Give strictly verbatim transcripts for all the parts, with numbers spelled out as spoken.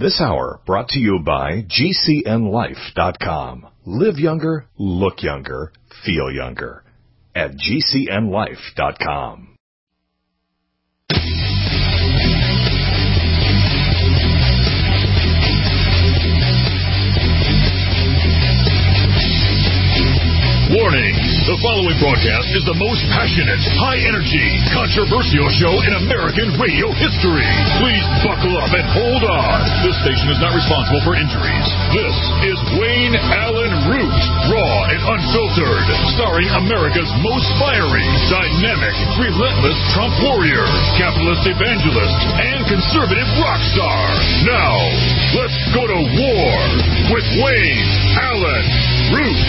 This hour brought to you by G C N life dot com. Live younger, look younger, feel younger at G C N life dot com. Warning, the following broadcast is the most passionate, high-energy, controversial show in American radio history. Please buckle up and hold on. This station is not responsible for injuries. This is Wayne Allyn Root, raw and unfiltered, starring America's most fiery, dynamic, relentless Trump warrior, capitalist evangelist, and conservative rock star. Now, let's go to war with Wayne Allyn Root.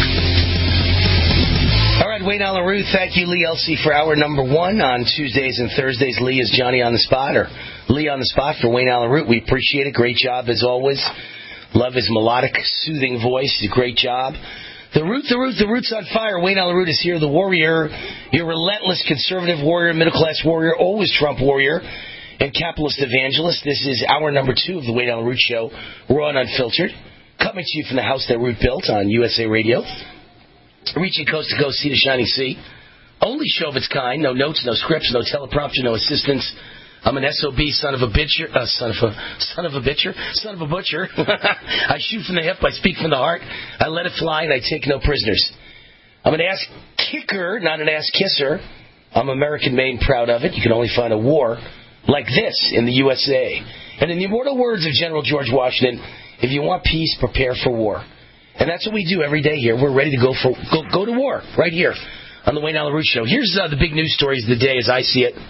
All right, Wayne Allyn Root, thank you, Lee Elsey, for hour number one on Tuesdays and Thursdays. Lee is Johnny on the spot, or Lee on the spot for Wayne Allyn Root. We appreciate it. Great job, as always. Love his melodic, soothing voice. Great job. The Root, the Root, the Root's on fire. Wayne Allyn Root is here, the warrior, your relentless conservative warrior, middle-class warrior, always Trump warrior, and capitalist evangelist. This is hour number two of the Wayne Allyn Root Show, raw and unfiltered, coming to you from the house that Root built on U S A Radio. Reaching coast to coast, sea to shining sea. Only show of its kind. No notes, no scripts, no teleprompter, no assistance. I'm an S O B, son of a bitcher. Uh, son of a son of a bitcher. Son of a butcher. I shoot from the hip. I speak from the heart. I let it fly, and I take no prisoners. I'm an ass kicker, not an ass kisser. I'm American-made, proud of it. You can only find a war like this in the U S A. And in the immortal words of General George Washington, if you want peace, prepare for war. And that's what we do every day here. We're ready to go for go, go to war right here on the Wayne Allyn Root Show. Here's uh, the big news stories of the day as I see it.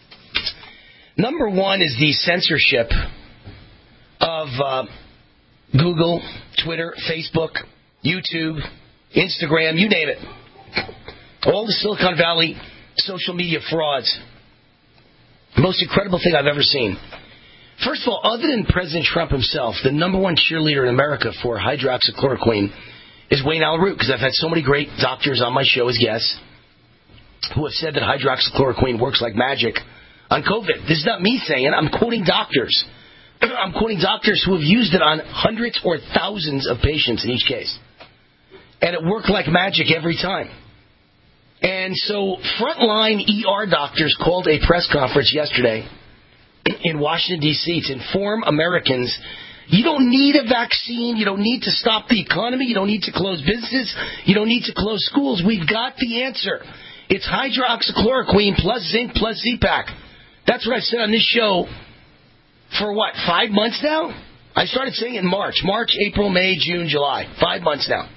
Number one is the censorship of uh, Google, Twitter, Facebook, YouTube, Instagram, you name it. All the Silicon Valley social media frauds. The most incredible thing I've ever seen. First of all, other than President Trump himself, the number one cheerleader in America for hydroxychloroquine is Wayne Allyn Root, because I've had so many great doctors on my show as guests who have said that hydroxychloroquine works like magic on COVID. This is not me saying it. I'm quoting doctors. I'm quoting doctors who have used it on hundreds or thousands of patients in each case. And it worked like magic every time. And so frontline E R doctors called a press conference yesterday in Washington, D C to inform Americans you don't need a vaccine, you don't need to stop the economy, you don't need to close businesses, you don't need to close schools. We've got the answer. It's hydroxychloroquine plus zinc plus Z-Pak. That's what I've said on this show for, what, five months now? I started saying it in March. March, April, May, June, July. Five months now.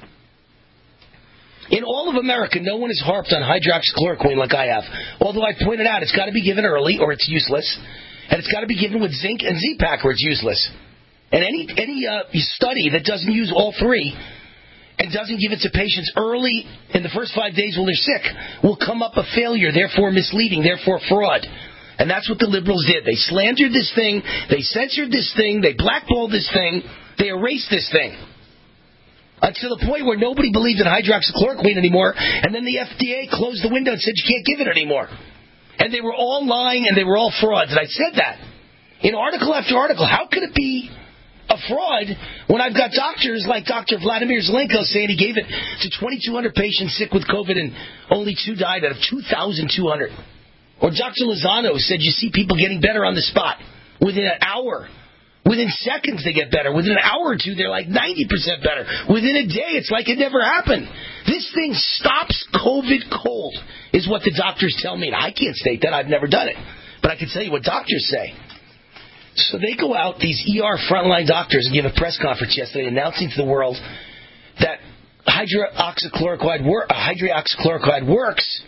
In all of America, no one has harped on hydroxychloroquine like I have. Although I pointed out it's got to be given early or it's useless. And it's got to be given with zinc and Z-Pak or it's useless. And any any uh, study that doesn't use all three and doesn't give it to patients early in the first five days while they're sick will come up a failure, therefore misleading, therefore fraud. And that's what the liberals did. They slandered this thing. They censored this thing. They blackballed this thing. They erased this thing. Until the point where nobody believed in hydroxychloroquine anymore. And then the F D A closed the window and said you can't give it anymore. And they were all lying and they were all frauds. And I said that in article after article. How could it be a fraud when I've got doctors like Doctor Vladimir Zelenko saying he gave it to twenty-two hundred patients sick with COVID and only two died out of two thousand two hundred? Or Doctor Lozano said you see people getting better on the spot within an hour. Within seconds they get better. Within an hour or two they're like ninety percent better. Within a day it's like it never happened. This thing stops COVID cold is what the doctors tell me. Now, I can't state that. I've never done it. But I can tell you what doctors say. So they go out, these E R frontline doctors, and give a press conference yesterday announcing to the world that hydroxychloroquine, wor- uh, hydroxychloroquine works.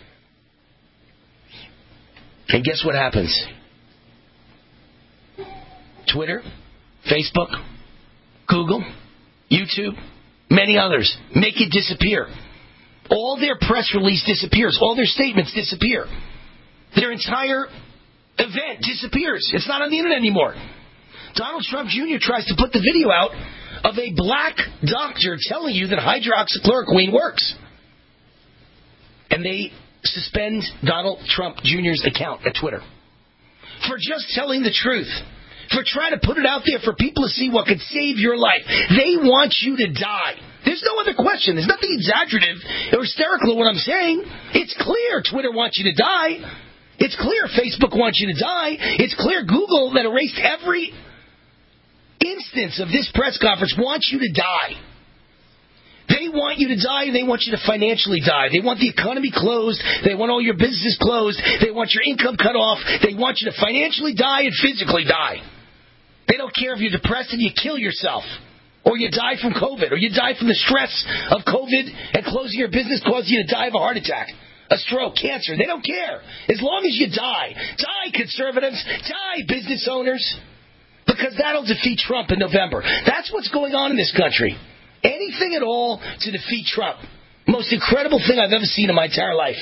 And guess what happens? Twitter, Facebook, Google, YouTube, many others make it disappear. All their press release disappears. All their statements disappear. Their entire event disappears. It's not on the internet anymore. Donald Trump Junior tries to put the video out of a black doctor telling you that hydroxychloroquine works. And they suspend Donald Trump Junior's account at Twitter for just telling the truth. for trying to put it out there for people to see what could save your life. They want you to die. There's no other question. There's nothing exaggerative or hysterical in what I'm saying. It's clear Twitter wants you to die. It's clear Facebook wants you to die. It's clear Google, that erased every instance of this press conference, wants you to die. They want you to die, and they want you to financially die. They want the economy closed. They want all your businesses closed. They want your income cut off. They want you to financially die and physically die. They don't care if you're depressed and you kill yourself, or you die from COVID, or you die from the stress of COVID and closing your business causing you to die of a heart attack, a stroke, cancer. They don't care. As long as you die. Die, conservatives. Die, business owners. Because that'll defeat Trump in November. That's what's going on in this country. Anything at all to defeat Trump. Most incredible thing I've ever seen in my entire life.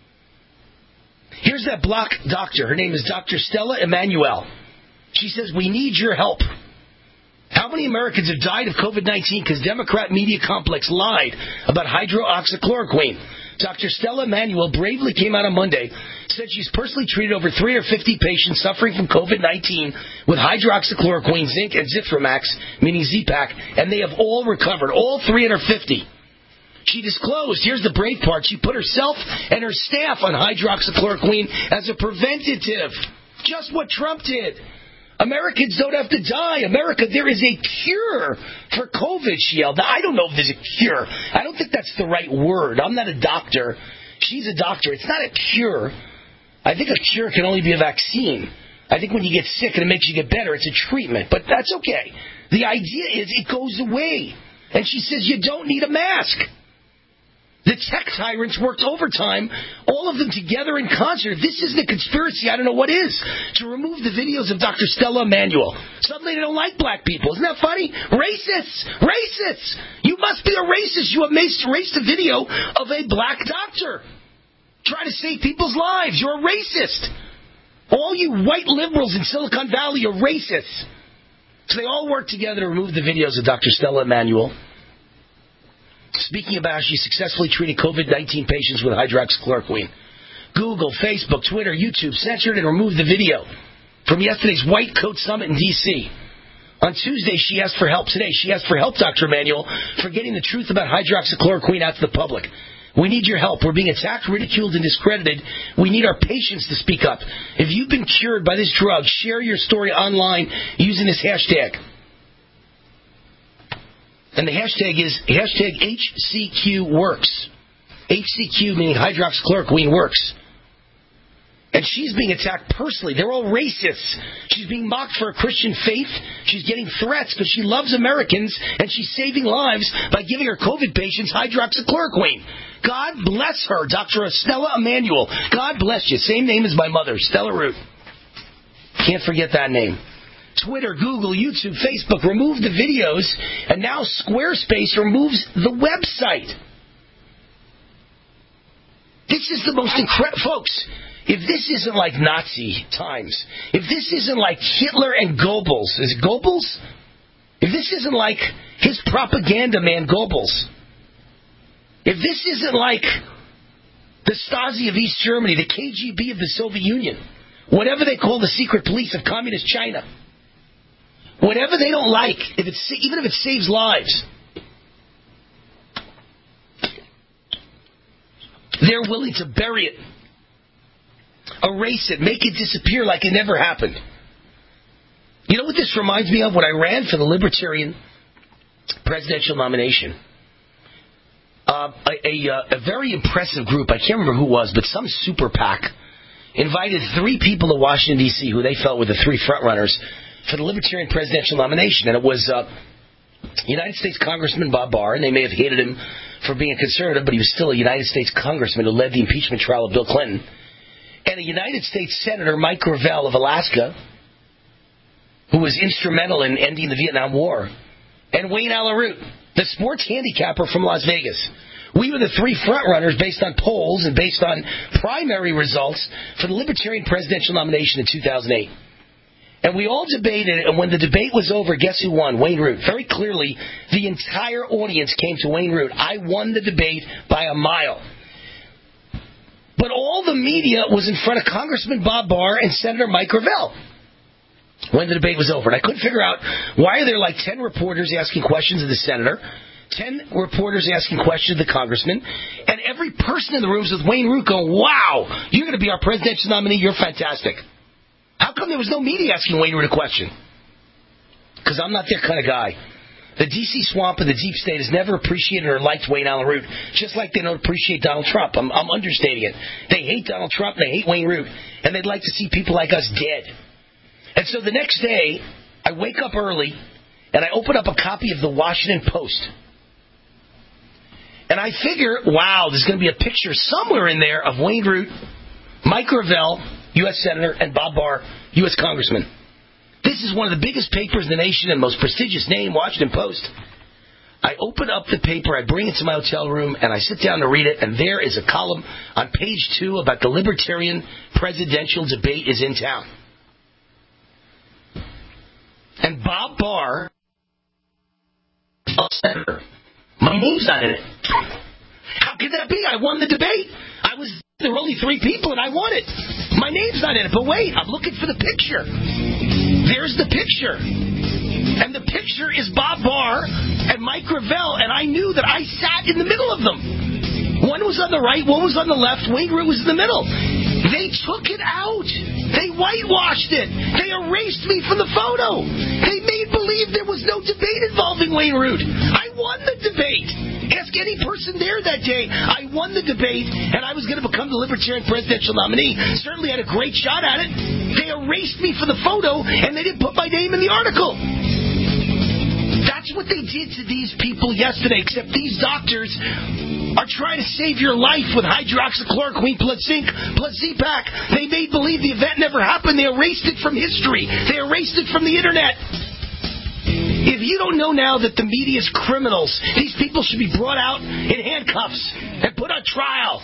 Here's that block doctor. Her name is Doctor Stella Emanuel. She says, we need your help. How many Americans have died of COVID nineteen because Democrat media complex lied about hydroxychloroquine? Doctor Stella Emanuel bravely came out on Monday, said she's personally treated over three hundred fifty patients suffering from COVID nineteen with hydroxychloroquine, zinc, and Zithromax, meaning Z-Pak, and they have all recovered, all three hundred fifty. She disclosed, here's the brave part, she put herself and her staff on hydroxychloroquine as a preventative. Just what Trump did. Americans don't have to die. America, there is a cure for COVID, she yelled. Now, I don't know if there's a cure. I don't think that's the right word. I'm not a doctor. She's a doctor. It's not a cure. I think a cure can only be a vaccine. I think when you get sick and it makes you get better, it's a treatment. But that's okay. The idea is it goes away. And she says you don't need a mask. The tech tyrants worked overtime, all of them together in concert. If this isn't a conspiracy, I don't know what is. To remove the videos of Doctor Stella Emanuel. Suddenly they don't like black people. Isn't that funny? Racists! Racists! You must be a racist. You erased a video of a black doctor trying to save people's lives. You're a racist. All you white liberals in Silicon Valley are racists. So they all worked together to remove the videos of Doctor Stella Emanuel, speaking about how she successfully treated COVID nineteen patients with hydroxychloroquine. Google, Facebook, Twitter, YouTube censored and removed the video from yesterday's White Coat Summit in D C On Tuesday, she asked for help. Today, she asked for help, Doctor Emanuel, for getting the truth about hydroxychloroquine out to the public. We need your help. We're being attacked, ridiculed, and discredited. We need our patients to speak up. If you've been cured by this drug, share your story online using this hashtag. And the hashtag is hashtag H C Q works. H C Q meaning hydroxychloroquine works. And she's being attacked personally. They're all racists. She's being mocked for her Christian faith. She's getting threats because she loves Americans, and she's saving lives by giving her COVID patients hydroxychloroquine. God bless her, Doctor Stella Emanuel. God bless you. Same name as my mother, Stella Root. Can't forget that name. Twitter, Google, YouTube, Facebook removed the videos, and now Squarespace removes the website. This is the most incredible... Folks, if this isn't like Nazi times, if this isn't like Hitler and Goebbels, is it Goebbels? If this isn't like his propaganda man, Goebbels, if this isn't like the Stasi of East Germany, the K G B of the Soviet Union, whatever they call the secret police of communist China, whatever they don't like, if it's, even if it saves lives, they're willing to bury it, erase it, make it disappear like it never happened. You know what this reminds me of? When I ran for the Libertarian presidential nomination, uh, a, a, a very impressive group, I can't remember who it was, but some super PAC, invited three people to Washington, D C who they felt were the three frontrunners for the Libertarian presidential nomination. And it was uh, United States Congressman Bob Barr, and they may have hated him for being a conservative, but he was still a United States Congressman who led the impeachment trial of Bill Clinton. And a United States Senator, Mike Gravel of Alaska, who was instrumental in ending the Vietnam War. And Wayne Allyn-Root, the sports handicapper from Las Vegas. We were the three frontrunners based on polls and based on primary results for the Libertarian presidential nomination in two thousand eight. And we all debated, and when the debate was over, guess who won? Wayne Root. Very clearly, the entire audience came to Wayne Root. I won the debate by a mile. But all the media was in front of Congressman Bob Barr and Senator Mike Gravel. when the debate was over. And I couldn't figure out, why are there like ten reporters asking questions of the senator, ten reporters asking questions of the congressman, and every person in the room is with Wayne Root going, wow, you're going to be our presidential nominee, you're fantastic. How come there was no media asking Wayne Root a question? Because I'm not that kind of guy. The D C swamp and the deep state has never appreciated or liked Wayne Allen Root, just like they don't appreciate Donald Trump. I'm, I'm understating it. They hate Donald Trump, they hate Wayne Root, and they'd like to see people like us dead. And so the next day, I wake up early, and I open up a copy of the Washington Post. And I figure, wow, there's going to be a picture somewhere in there of Wayne Root, Mike Gravel, U S Senator, and Bob Barr, U S Congressman. This is one of the biggest papers in the nation and most prestigious name, Washington Post. I open up the paper, I bring it to my hotel room, and I sit down to read it, and there is a column on page two about the Libertarian presidential debate is in town. And Bob Barr, a senator, my name's not in it. How could that be? I won the debate. I was there were only three people, and I won it. My name's not in it. But wait, I'm looking for the picture. There's the picture. And the picture is Bob Barr and Mike Gravel, and I knew that I sat in the middle of them. One was on the right, one was on the left, Wayne Root was in the middle. They took it out. They whitewashed it. They erased me from the photo. They made believe there was no debate involving Wayne Root. I won the debate. Ask any person there that day. I won the debate, and I was going to become the Libertarian presidential nominee. Certainly had a great shot at it. They erased me for the photo, and they didn't put my name in the article. That's what they did to these people yesterday, except these doctors are trying to save your life with hydroxychloroquine plus zinc plus Z-Pak. They made believe the event never happened. They erased it from history. They erased it from the Internet. If you don't know now that the media is criminals, these people should be brought out in handcuffs and put on trial.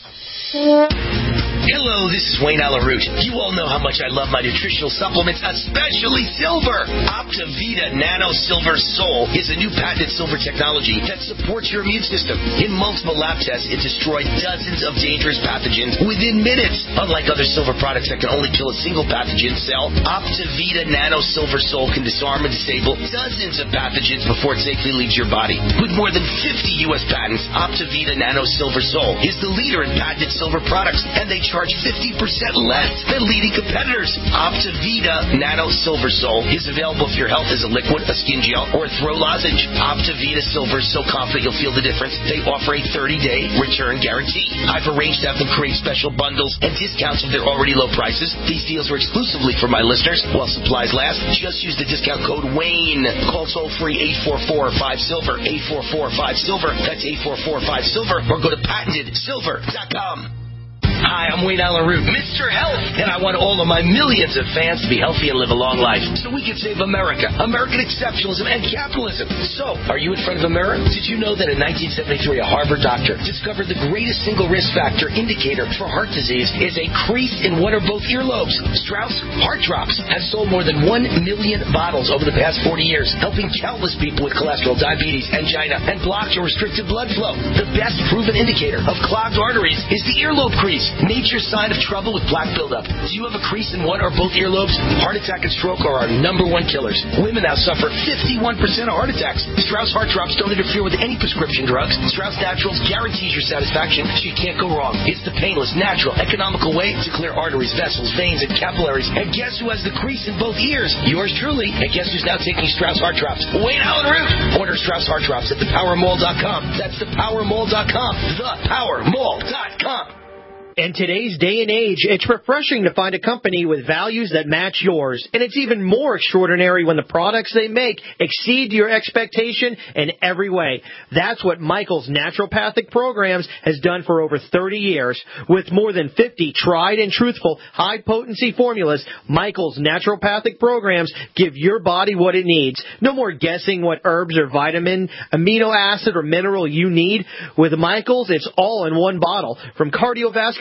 Hello, this is Wayne Allen Root. You all know how much I love my nutritional supplements, especially silver. Optavita Nano Silver Sol is a new patented silver technology that supports your immune system. In multiple lab tests, it destroyed dozens of dangerous pathogens within minutes. Unlike other silver products that can only kill a single pathogen cell, Optavita Nano Silver Sol can disarm and disable dozens of pathogens before it safely leaves your body. With more than fifty U S patents, Optavita Nano Silver Sol is the leader in patented silver products, and they charge fifty percent less than leading competitors. Optavita Nano Silver Sol is available if your health is a liquid, a skin gel, or a throw lozenge. Optavita Silver is so confident you'll feel the difference, they offer a thirty-day return guarantee. I've arranged to have them create special bundles and discounts of their already low prices. These deals are exclusively for my listeners while supplies last. Just use the discount code WAYNE. Call toll-free eight four four five silver, eight four four five silver. That's eight four four five silver, or go to patented silver dot com. Hi, I'm Wayne Allen Root, Mister Health, and I want all of my millions of fans to be healthy and live a long life so we can save America, American exceptionalism, and capitalism. So, are you in front of a mirror? Did you know that in nineteen seventy-three, a Harvard doctor discovered the greatest single risk factor indicator for heart disease is a crease in one or both earlobes? Strauss Heart Drops has sold more than one million bottles over the past forty years, helping countless people with cholesterol, diabetes, angina, and blocked or restricted blood flow. The best proven indicator of clogged arteries is the earlobe crease. Nature's sign of trouble with plaque buildup. Do you have a crease in one or both earlobes? Heart attack and stroke are our number one killers. Women now suffer fifty-one percent of heart attacks. Strauss Heart Drops don't interfere with any prescription drugs. Strauss Naturals guarantees your satisfaction, so you can't go wrong. It's the painless, natural, economical way to clear arteries, vessels, veins, and capillaries. And guess who has the crease in both ears? Yours truly. And guess who's now taking Strauss Heart Drops? Wayne Allen Root. Order Strauss Heart Drops at the power mall dot com. That's the power mall dot com. the power mall dot com. In today's day and age, it's refreshing to find a company with values that match yours. And it's even more extraordinary when the products they make exceed your expectation in every way. That's what Michael's Naturopathic Programs has done for over thirty years. With more than fifty tried and truthful high-potency formulas, Michael's Naturopathic Programs give your body what it needs. No more guessing what herbs or vitamin, amino acid, or mineral you need. With Michael's, it's all in one bottle. From cardiovascular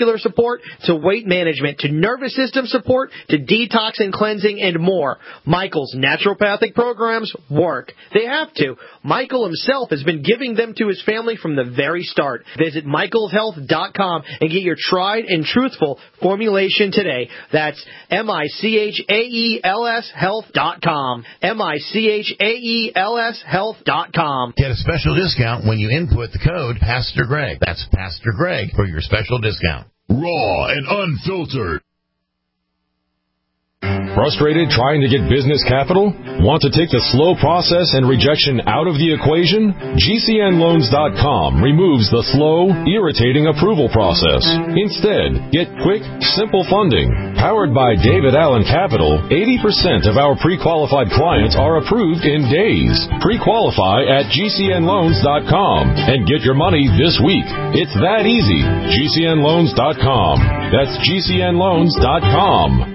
cardiovascular support to weight management to nervous system support to detox and cleansing and more. Michael's naturopathic programs work. They have to. Michael himself has been giving them to his family from the very start. Visit michaels health dot com and get your tried and truthful formulation today. That's M I C H A E L S health dot com. M I C H A E L S health dot com. Get a special discount when you input the code Pastor Greg. That's Pastor Greg for your special discount. Raw and unfiltered. Frustrated trying to get business capital? Want to take the slow process and rejection out of the equation? G C N loans dot com removes the slow, irritating approval process. Instead, get quick, simple funding. Powered by David Allen Capital, eighty percent of our pre-qualified clients are approved in days. Pre-qualify at G C N loans dot com and get your money this week. It's that easy. G C N loans dot com. That's G C N loans dot com.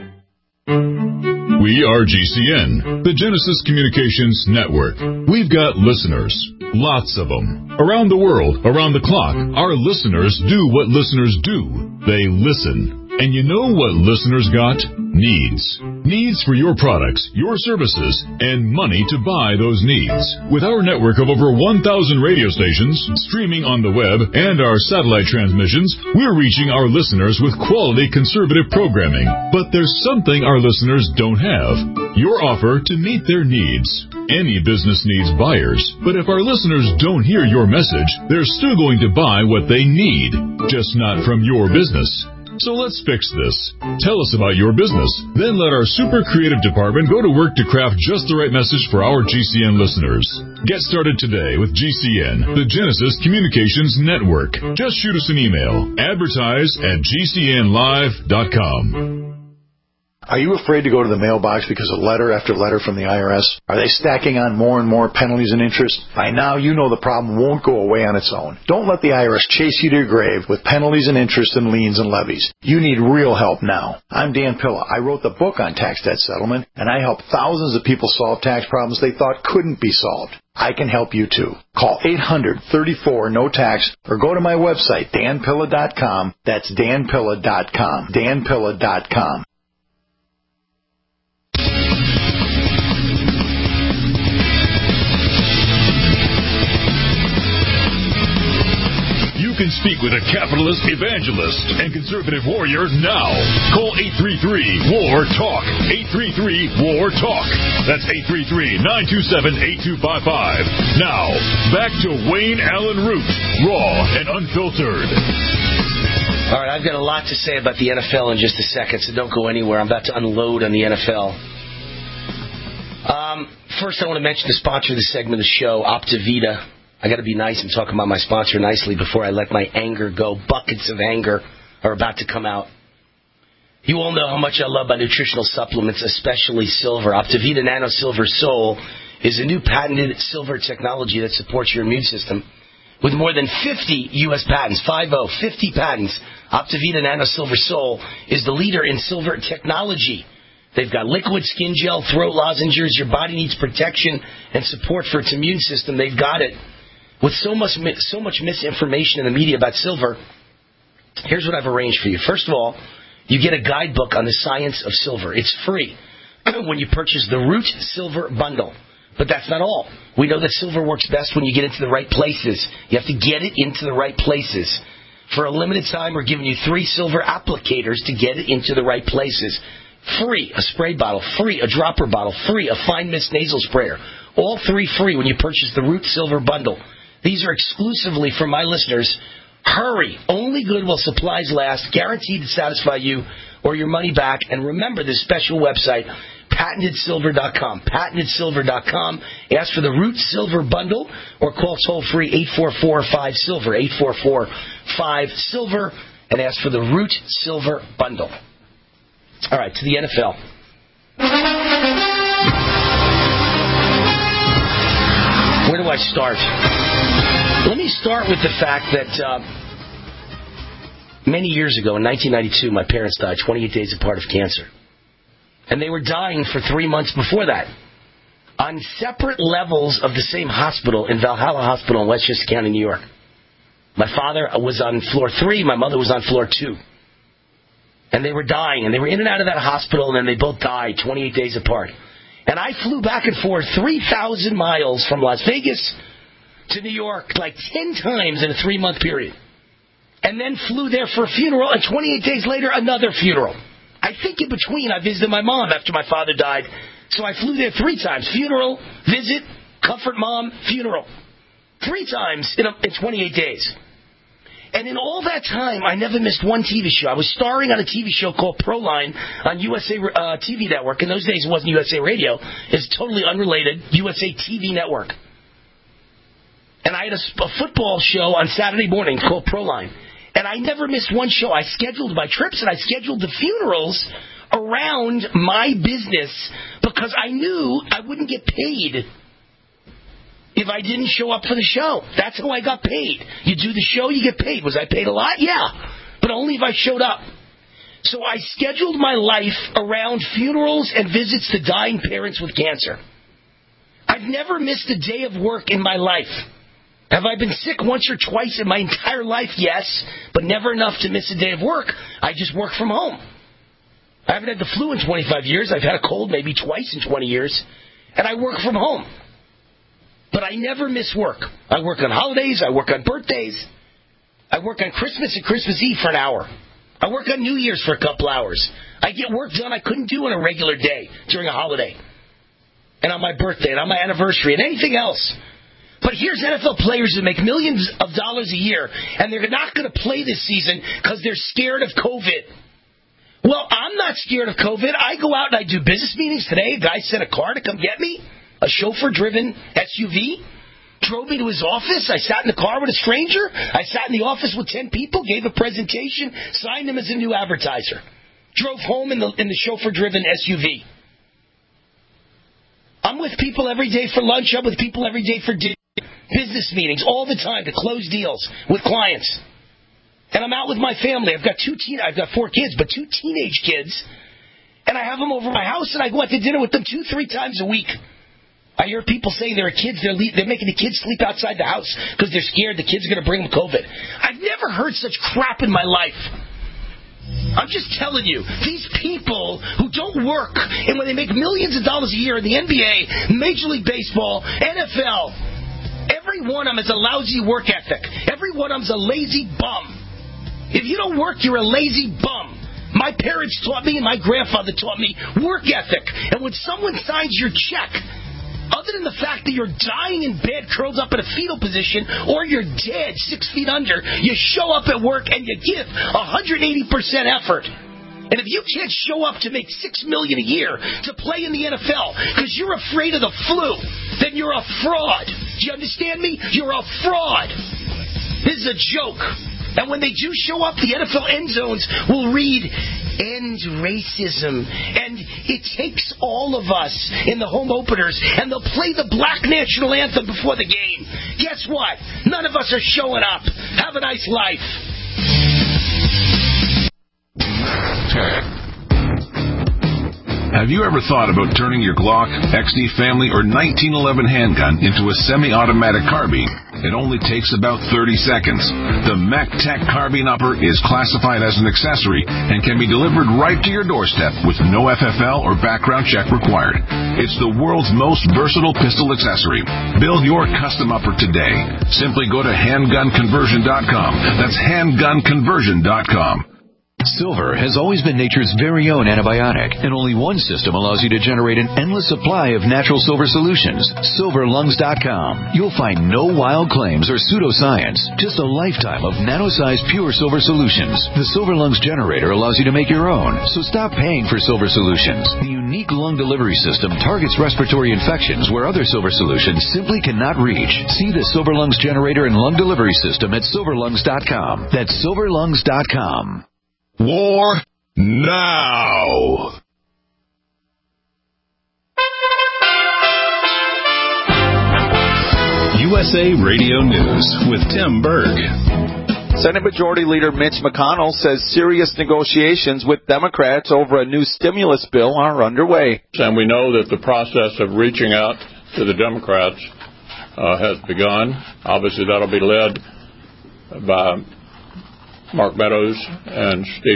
We are G C N, the Genesis Communications Network. We've got listeners, lots of them. Around the world, around the clock, our listeners do what listeners do. They listen. And you know what listeners got? Needs. Needs for your products, your services, and money to buy those needs. With our network of over one thousand radio stations, streaming on the web, and our satellite transmissions, we're reaching our listeners with quality conservative programming. But there's something our listeners don't have. Your offer to meet their needs. Any business needs buyers, but if our listeners don't hear your message, they're still going to buy what they need, just not from your business. So let's fix this. Tell us about your business. Then let our super creative department go to work to craft just the right message for our G C N listeners. Get started today with G C N, the Genesis Communications Network. Just shoot us an email. Advertise at G C N live dot com. Are you afraid to go to the mailbox because of letter after letter from the I R S? Are they stacking on more and more penalties and interest? By now, you know the problem won't go away on its own. Don't let the I R S chase you to your grave with penalties and interest and liens and levies. You need real help now. I'm Dan Pilla. I wrote the book on tax debt settlement, and I help thousands of people solve tax problems they thought couldn't be solved. I can help you too. Call eight hundred, thirty-four, no tax or go to my website, dan pilla dot com. That's dan pilla dot com. dan pilla dot com. You can speak with a capitalist evangelist and conservative warrior now. Call eight three three, W A R, TALK. eight three three, W A R, TALK. That's eight three three, nine two seven, eight two five five. Now, back to Wayne Allen Root, raw and unfiltered. All right, I've got a lot to say about the N F L in just a second, so don't go anywhere. I'm about to unload on the N F L. Um, first, I want to mention the sponsor of this segment of the show, Optivita. I got to be nice and talk about my sponsor nicely before I let my anger go. Buckets of anger are about to come out. You all know how much I love my nutritional supplements, especially silver. Optivita Nano Silver Sol is a new patented silver technology that supports your immune system. With more than fifty U S patents, five oh, fifty patents, Optivita Nano Silver Sol is the leader in silver technology. They've got liquid skin gel, throat lozenges. Your body needs protection and support for its immune system. They've got it. With so much so much misinformation in the media about silver, here's what I've arranged for you. First of all, you get a guidebook on the science of silver. It's free when you purchase the Root Silver Bundle. But that's not all. We know that silver works best when you get into the right places. You have to get it into the right places. For a limited time, we're giving you three silver applicators to get it into the right places. Free, a spray bottle. Free, a dropper bottle. Free, a fine mist nasal sprayer. All three free when you purchase the Root Silver Bundle. These are exclusively for my listeners. Hurry. Only good while supplies last. Guaranteed to satisfy you or your money back. And remember this special website, patented silver dot com. patented silver dot com. Ask for the Root Silver Bundle or call toll-free eight four four, five, silver, eight four four, five, silver, and ask for the Root Silver Bundle. All right, to the N F L. Where do I start? Let me start with the fact that uh, many years ago, in nineteen ninety-two, my parents died twenty-eight days apart of cancer. And they were dying for three months before that. On separate levels of the same hospital in Valhalla Hospital in Westchester County, New York. My father was on floor three, my mother was on floor two. and they were dying, and they were in and out of that hospital, and then they both died twenty-eight days apart. And I flew back and forth three thousand miles from Las Vegas to New York like ten times in a three-month period. And then flew there for a funeral, and twenty-eight days later, another funeral. I think in between, I visited my mom after my father died. So I flew there three times. Funeral, visit, comfort mom, funeral. Three times in, a, in twenty-eight days. And in all that time, I never missed one T V show. I was starring on a T V show called Proline on U S A uh, T V Network. In those days, it wasn't U S A Radio. It's totally unrelated, U S A T V Network. And I had a, a football show on Saturday morning called Proline. And I never missed one show. I scheduled my trips and I scheduled the funerals around my business because I knew I wouldn't get paid if I didn't show up for the show. That's how I got paid. You do the show, you get paid. Was I paid a lot? Yeah. But only if I showed up. So I scheduled my life around funerals and visits to dying parents with cancer. I've never missed a day of work in my life. Have I been sick once or twice in my entire life? Yes, but never enough to miss a day of work. I just work from home. I haven't had the flu in twenty-five years. I've had a cold maybe twice in twenty years. And I work from home. But I never miss work. I work on holidays. I work on birthdays. I work on Christmas and Christmas Eve for an hour. I work on New Year's for a couple hours. I get work done I couldn't do on a regular day during a holiday. And on my birthday and on my anniversary and anything else. But here's N F L players that make millions of dollars a year, and they're not going to play this season because they're scared of COVID. Well, I'm not scared of COVID. I go out and I do business meetings today. A guy sent a car to come get me, a chauffeur-driven S U V, drove me to his office. I sat in the car with a stranger. I sat in the office with ten people, gave a presentation, signed him as a new advertiser. Drove home in the, in the chauffeur-driven S U V. I'm with people every day for lunch. I'm with people every day for dinner. Business meetings all the time to close deals with clients. And I'm out with my family. I've got two teen I've got four kids, but two teenage kids. And I have them over my house, and I go out to dinner with them two, three times a week. I hear people saying there are kids, they're, le- they're making the kids sleep outside the house because they're scared the kids are going to bring them COVID. I've never heard such crap in my life. I'm just telling you, these people who don't work, and when they make millions of dollars a year in the N B A, Major League Baseball, N F L, every one of them has a lousy work ethic. Every one of them is a lazy bum. If you don't work, you're a lazy bum. My parents taught me and my grandfather taught me work ethic. And when someone signs your check, other than the fact that you're dying in bed curled up in a fetal position or you're dead six feet under, you show up at work and you give one hundred eighty percent effort. And if you can't show up to make six million dollars a year to play in the N F L because you're afraid of the flu, then you're a fraud. Do you understand me? You're a fraud. This is a joke. And when they do show up, the N F L end zones will read, "End racism." And it takes all of us in the home openers, and they'll play the black national anthem before the game. Guess what? None of us are showing up. Have a nice life. Have you ever thought about turning your Glock, X D Family, or nineteen eleven handgun into a semi-automatic carbine? It only takes about thirty seconds. The MacTac Carbine Upper is classified as an accessory and can be delivered right to your doorstep with no F F L or background check required. It's the world's most versatile pistol accessory. Build your custom upper today. Simply go to handgun conversion dot com. That's handgun conversion dot com. Silver has always been nature's very own antibiotic, and only one system allows you to generate an endless supply of natural silver solutions. silver lungs dot com. You'll find no wild claims or pseudoscience, just a lifetime of nano-sized pure silver solutions. The Silver Lungs generator allows you to make your own, so stop paying for silver solutions. The unique lung delivery system targets respiratory infections where other silver solutions simply cannot reach. See the Silver Lungs generator and lung delivery system at silver lungs dot com. That's silver lungs dot com. War now. U S A Radio News with Tim Berg. Senate Majority Leader Mitch McConnell says serious negotiations with Democrats over a new stimulus bill are underway. And we know that the process of reaching out to the Democrats uh, has begun. Obviously, that'll be led by Mark Meadows and Stephen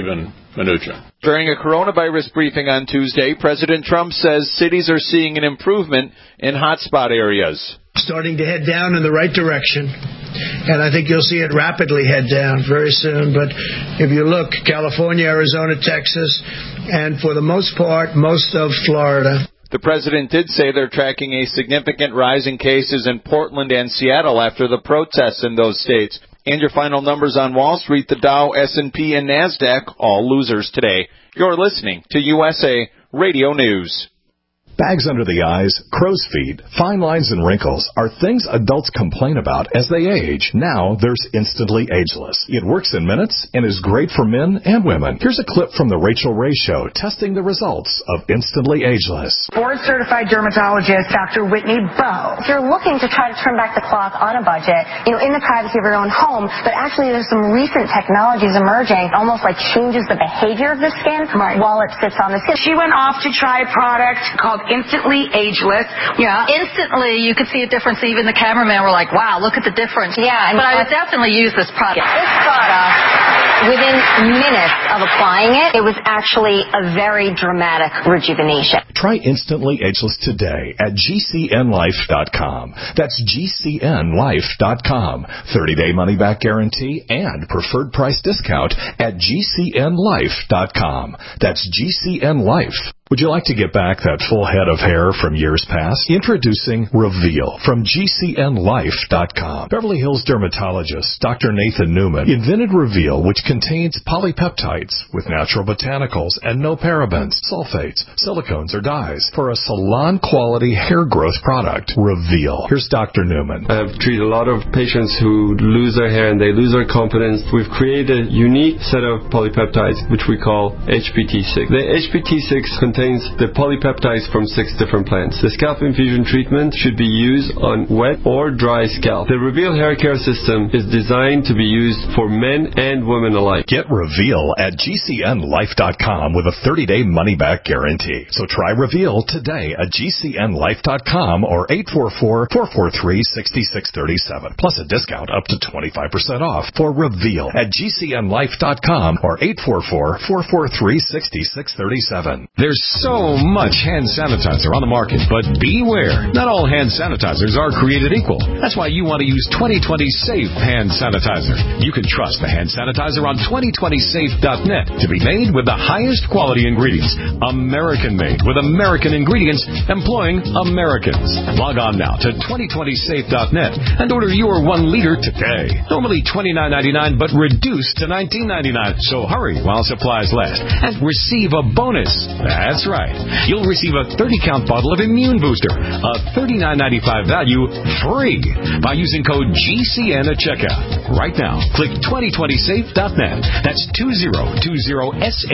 Mnuchin. During a coronavirus briefing on Tuesday, President Trump says cities are seeing an improvement in hotspot areas. Starting to head down in the right direction, and I think you'll see it rapidly head down very soon. But if you look, California, Arizona, Texas, and for the most part, most of Florida. The president did say they're tracking a significant rise in cases in Portland and Seattle after the protests in those states. And your final numbers on Wall Street, the Dow, S and P, and NASDAQ, all losers today. You're listening to U S A Radio News. Bags under the eyes, crow's feet, fine lines and wrinkles are things adults complain about as they age. Now there's Instantly Ageless. It works in minutes and is great for men and women. Here's a clip from The Rachel Ray Show testing the results of Instantly Ageless. Board-certified dermatologist Doctor Whitney Bowe. If you're looking to try to turn back the clock on a budget, you know, in the privacy of your own home, but actually there's some recent technologies emerging, almost like changes the behavior of the skin right. while it sits on the skin. She went off to try a product called Instantly Ageless. Yeah. Instantly, you could see a difference. Even the cameraman were like, wow, look at the difference. Yeah. And but I would definitely use this product. This product, within minutes of applying it, it was actually a very dramatic rejuvenation. Try Instantly Ageless today at G C N life dot com. That's G C N life dot com. thirty-day money-back guarantee and preferred price discount at G C N life dot com. That's G C N Life. Would you like to get back that full head of hair from years past? Introducing Reveal from G C N life dot com. Beverly Hills dermatologist Doctor Nathan Newman invented Reveal, which contains polypeptides with natural botanicals and no parabens, sulfates, silicones, or dyes for a salon-quality hair growth product. Reveal. Here's Doctor Newman. I've treated a lot of patients who lose their hair and they lose their confidence. We've created a unique set of polypeptides, which we call H P T six. The H P T six contains the polypeptides from six different plants. The scalp infusion treatment should be used on wet or dry scalp. The Reveal hair care system is designed to be used for men and women alike. Get Reveal at G C N life dot com with a thirty-day money-back guarantee. So try Reveal today at G C N life dot com or eight four four, four four three, six six three seven. Plus a discount up to twenty-five percent off for Reveal at G C N life dot com or eight four four, four four three, six six three seven. There's so much hand sanitizer on the market, but beware. Not all hand sanitizers are created equal. That's why you want to use twenty twenty Safe hand sanitizer. You can trust the hand sanitizer on twenty twenty safe dot net to be made with the highest quality ingredients. American made with American ingredients employing Americans. Log on now to twenty twenty safe dot net and order your one liter today. Normally twenty-nine ninety-nine, but reduced to nineteen ninety-nine. So hurry while supplies last and receive a bonus. That's right. You'll receive a thirty count bottle of Immune Booster, a thirty-nine ninety-five value, free by using code G C N at checkout. Right now, click twenty twenty safe dot net. That's two zero two zero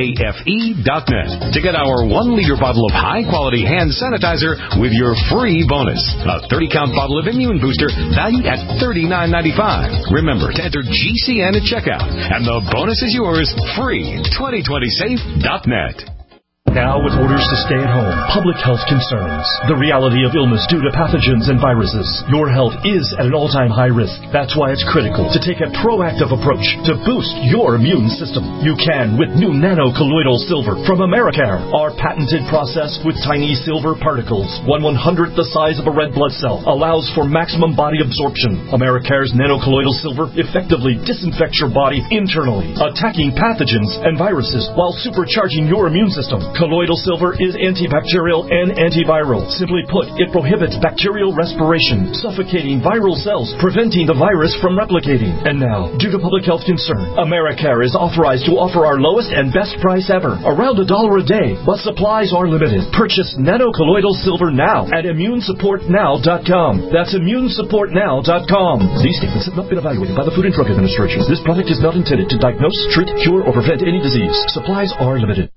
safe dot net to get our one liter bottle of high-quality hand sanitizer with your free bonus. A thirty count bottle of Immune Booster valued at thirty-nine ninety-five. Remember to enter G C N at checkout, and the bonus is yours free. twenty twenty safe dot net. Now with orders to stay at home, public health concerns, the reality of illness due to pathogens and viruses, your health is at an all-time high risk. That's why it's critical to take a proactive approach to boost your immune system. You can with new nano-colloidal silver from Americare. Our patented process with tiny silver particles, one one hundredth the size of a red blood cell, allows for maximum body absorption. Americare's nano-colloidal silver effectively disinfects your body internally, attacking pathogens and viruses while supercharging your immune system. Colloidal silver is antibacterial and antiviral. Simply put, it prohibits bacterial respiration, suffocating viral cells, preventing the virus from replicating. And now, due to public health concern, Americare is authorized to offer our lowest and best price ever, around a dollar a day, but supplies are limited. Purchase nano-colloidal silver now at immune support now dot com. That's immune support now dot com. These statements have not been evaluated by the Food and Drug Administration. This product is not intended to diagnose, treat, cure, or prevent any disease. Supplies are limited.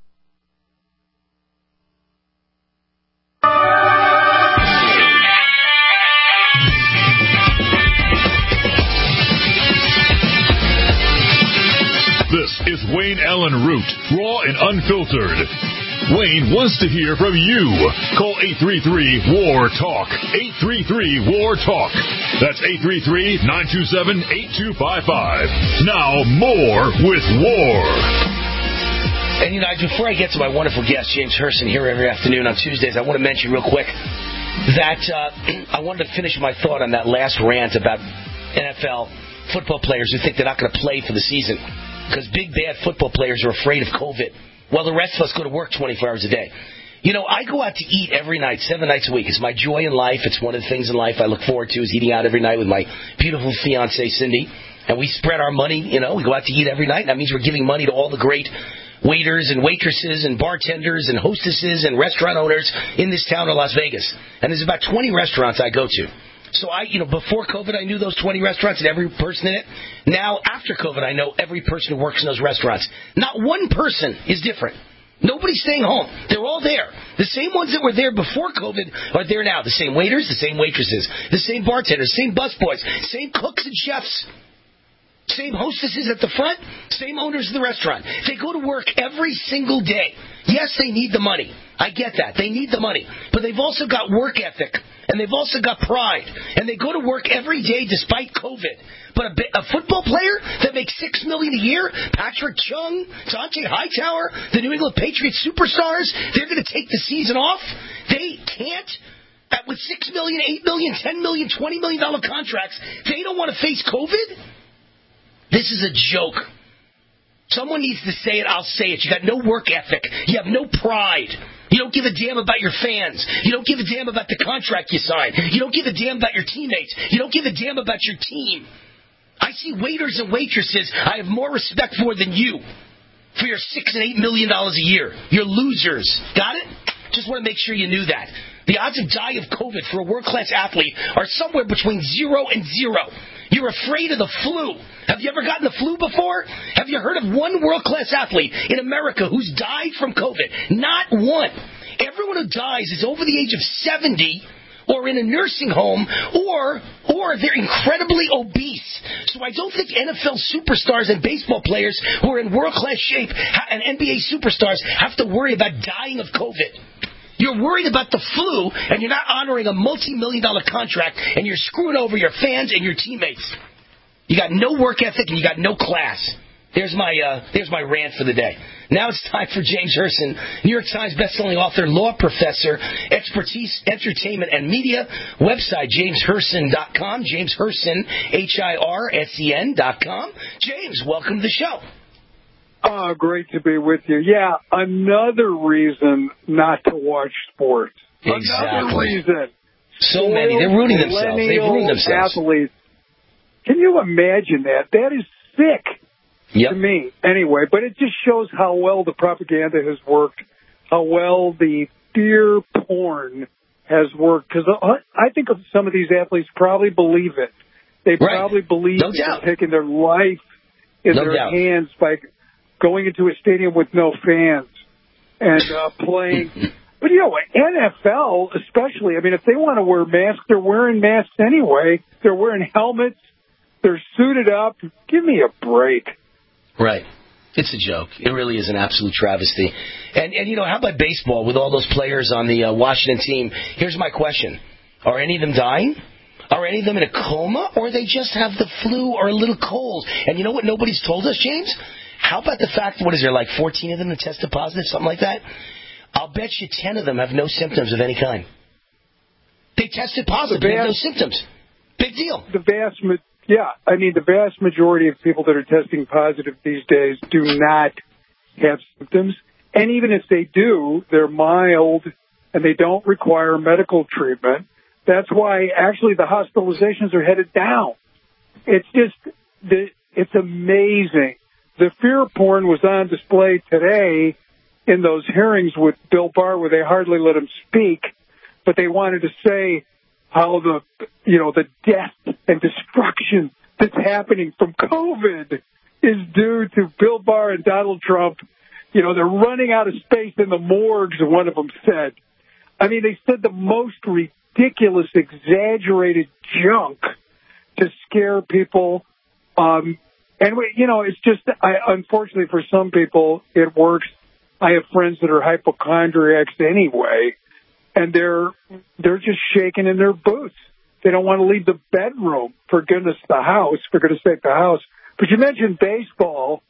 This is Wayne Allen Root, raw and unfiltered. Wayne wants to hear from you. Call eight three three, W A R, TALK. eight three three, W A R, TALK. That's eight three three, nine two seven, eight two five five. Now, more with W A R. And, you know, before I get to my wonderful guest, James Herson, here every afternoon on Tuesdays, I want to mention real quick that uh, I wanted to finish my thought on that last rant about N F L football players who think they're not going to play for the season because big, bad football players are afraid of COVID while the rest of us go to work twenty-four hours a day. You know, I go out to eat every night, seven nights a week. It's my joy in life. It's one of the things in life I look forward to is eating out every night with my beautiful fiancée, Cindy. And we spread our money, you know, we go out to eat every night. That means we're giving money to all the great waiters and waitresses and bartenders and hostesses and restaurant owners in this town of Las Vegas. And there's about twenty restaurants I go to. So I, you know, before COVID, I knew those twenty restaurants and every person in it. Now, after COVID, I know every person who works in those restaurants. Not one person is different. Nobody's staying home. They're all there. The same ones that were there before COVID are there now. The same waiters, the same waitresses, the same bartenders, same busboys, same cooks and chefs. Same hostesses at the front, same owners of the restaurant. They go to work every single day. Yes, they need the money. I get that. They need the money. But they've also got work ethic. And they've also got pride. And they go to work every day despite COVID. But a, a football player that makes six million dollars a year, Patrick Chung, Dante Hightower, the New England Patriots superstars, they're going to take the season off? They can't? With six million dollars, eight million dollars, ten million dollars, twenty million dollars contracts, they don't want to face COVID? This is a joke. Someone needs to say it, I'll say it. You got no work ethic. You have no pride. You don't give a damn about your fans. You don't give a damn about the contract you sign. You don't give a damn about your teammates. You don't give a damn about your team. I see waiters and waitresses I have more respect for than you for your six and eight million dollars a year. You're losers. Got it? Just want to make sure you knew that. The odds of die of COVID for a world-class athlete are somewhere between zero and zero. You're afraid of the flu. Have you ever gotten the flu before? Have you heard of one world-class athlete in America who's died from COVID? Not one. Everyone who dies is over the age of seventy or in a nursing home or or they're incredibly obese. So I don't think N F L superstars and baseball players who are in world-class shape and N B A superstars have to worry about dying of COVID. You're worried about the flu, and you're not honoring a multi-million dollar contract, and you're screwing over your fans and your teammates. You got no work ethic, and you got no class. There's my uh, there's my rant for the day. Now it's time for James Herson, New York Times bestselling author, law professor, expertise, entertainment, and media. Website, james herson dot com. James Herson, H I R S E N dot com. James, welcome to the show. Oh, great to be with you. Yeah, another reason not to watch sports. Exactly. Another reason. So many. They're ruining themselves. They've ruined themselves. Athletes. Can you imagine that? That is sick yep. to me. Anyway, but it just shows how well the propaganda has worked, how well the fear porn has worked. Because I think some of these athletes probably believe it. They right. probably believe no they're taking their life in no their doubt. hands by going into a stadium with no fans and uh, playing. But, you know, N F L especially, I mean, if they want to wear masks, they're wearing masks anyway. They're wearing helmets. They're suited up. Give me a break. Right. It's a joke. It really is an absolute travesty. And, and you know, how about baseball with all those players on the uh, Washington team? Here's my question. Are any of them dying? Are any of them in a coma? Or they just have the flu or a little cold? And you know what nobody's told us, James? How about the fact, what is there, like fourteen of them that tested positive, something like that? I'll bet you ten of them have no symptoms of any kind. They tested positive, they have no symptoms. Big deal. The vast, yeah, I mean, the vast majority of people that are testing positive these days do not have symptoms. And even if they do, they're mild and they don't require medical treatment. That's why, actually, the hospitalizations are headed down. It's just, it's amazing. The fear porn was on display today in those hearings with Bill Barr where they hardly let him speak, but they wanted to say how the, you know, the death and destruction that's happening from COVID is due to Bill Barr and Donald Trump. You know, they're running out of space in the morgues, one of them said. I mean, they said the most ridiculous, exaggerated junk to scare people. Um, And, we, you know, it's just, I, unfortunately for some people, it works. I have friends that are hypochondriacs anyway, and they're they're just shaking in their boots. They don't want to leave the bedroom, for goodness, the house, for goodness sake, the house. But you mentioned baseball.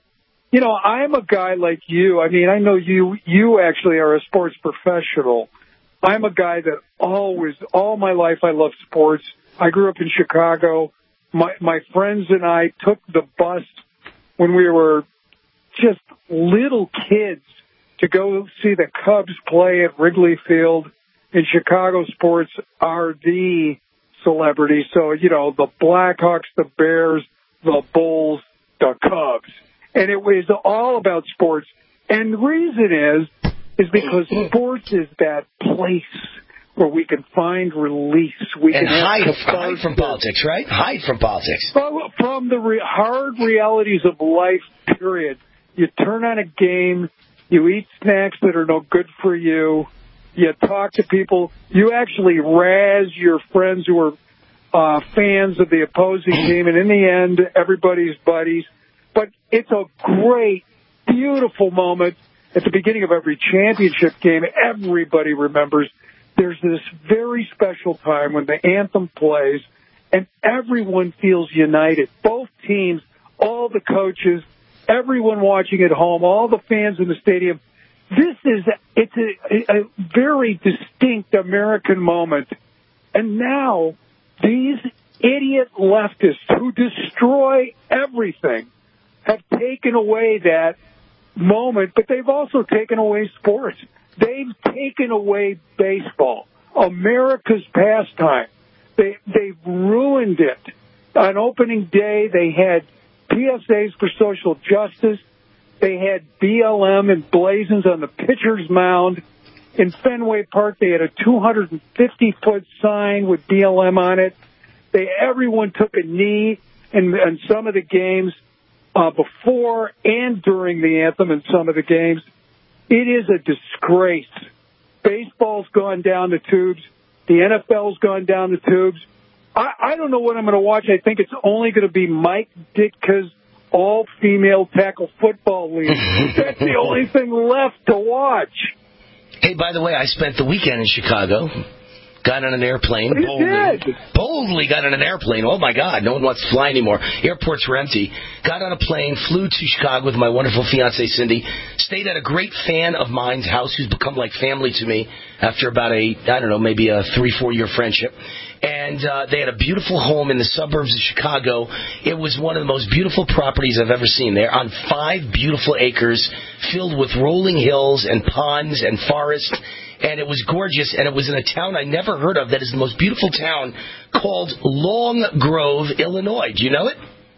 you know, I'm a guy like you. I mean, I know you, you actually are a sports professional. I'm a guy that always, all my life, I love sports. I grew up in Chicago. My, my friends and I took the bus when we were just little kids to go see the Cubs play at Wrigley Field. In Chicago, sports are the celebrity. So, you know, the Blackhawks, the Bears, the Bulls, the Cubs. And it was all about sports. And the reason is, is because sports is that place where we can find release. We and can hide, have hide from politics, right? Hide from politics. From, from the re- hard realities of life, period. You turn on a game, you eat snacks that are no good for you, you talk to people, you actually razz your friends who are uh, fans of the opposing team, and in the end, everybody's buddies. But it's a great, beautiful moment. At the beginning of every championship game, everybody remembers there's this very special time when the anthem plays and everyone feels united. Both teams, all the coaches, everyone watching at home, all the fans in the stadium. This is, it's a, a very distinct American moment. And now these idiot leftists who destroy everything have taken away that moment, but they've also taken away sports. They've taken away baseball, America's pastime. They, they've ruined it. On opening day, they had P S As for social justice. They had B L M emblazoned on the pitcher's mound. In Fenway Park, they had a two hundred fifty foot sign with B L M on it. They, everyone took a knee in, in some of the games uh, before and during the anthem in some of the games. It is a disgrace. Baseball's gone down the tubes. The N F L's gone down the tubes. I, I don't know what I'm going to watch. I think it's only going to be Mike Ditka's all-female tackle football league. That's the only thing left to watch. Hey, by the way, I spent the weekend in Chicago. Got on an airplane. You boldly, did. boldly got on an airplane. Oh, my God. No one wants to fly anymore. Airports were empty. Got on a plane, flew to Chicago with my wonderful fiancée, Cindy. Stayed at a great fan of mine's house who's become like family to me after about a, I don't know, maybe a three, four-year friendship. And uh, they had a beautiful home in the suburbs of Chicago. It was one of the most beautiful properties I've ever seen. They're on five beautiful acres filled with rolling hills and ponds and forest. And it was gorgeous, and it was in a town I never heard of that is the most beautiful town called Long Grove, Illinois. Do you know it?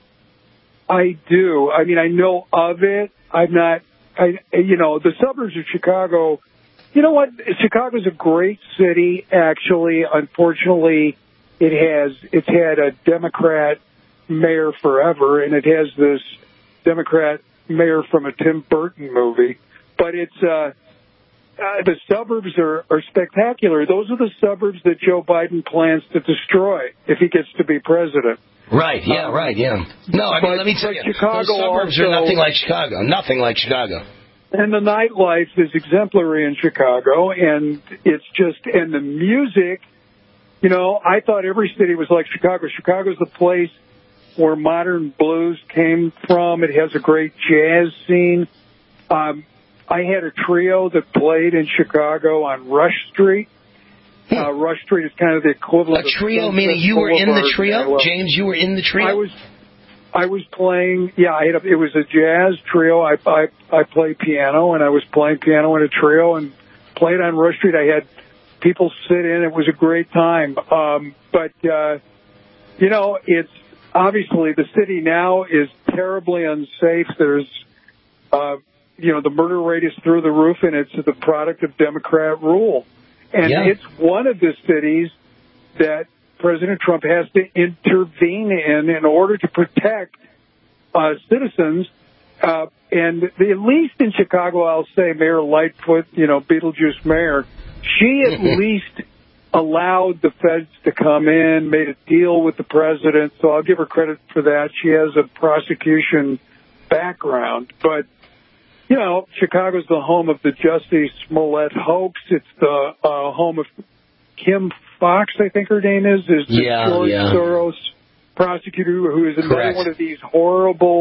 I do. I mean, I know of it. I'm not, I, you know, the suburbs of Chicago, you know what? Chicago's a great city, actually. Unfortunately, it has, it's had a Democrat mayor forever, and it has this Democrat mayor from a Tim Burton movie. But it's, uh, Uh, the suburbs are, are spectacular. Those are the suburbs that Joe Biden plans to destroy if he gets to be president. Right, yeah, um, right, yeah. No, I mean, but, let me tell you, Chicago those suburbs also, are nothing like Chicago. Nothing like Chicago. And the nightlife is exemplary in Chicago, and it's just, and the music, you know, I thought every city was like Chicago. Chicago's the place where modern blues came from. It has a great jazz scene. Um, I had a trio that played in Chicago on Rush Street. Uh, Rush Street is kind of the equivalent. A trio, of meaning you were in the trio, Well, James. You were in the trio. I was, I was playing. Yeah, I had a, it was a jazz trio. I, I I played piano, and I was playing piano in a trio and played on Rush Street. I had people sit in. It was a great time. Um, but uh, you know, it's obviously the city now is terribly unsafe. There's uh, You know, the murder rate is through the roof, and it's the product of Democrat rule. And yeah. It's one of the cities that President Trump has to intervene in in order to protect uh, citizens. Uh, and the, at least in Chicago, I'll say Mayor Lightfoot, you know, Beetlejuice Mayor, she at least allowed the feds to come in, made a deal with the president. So I'll give her credit for that. She has a prosecution background. But you know, Chicago's the home of the Jussie Smollett hoax. It's the uh, home of Kim Fox, I think her name is, is the yeah, George yeah. Soros prosecutor who is another Correct. one of these horrible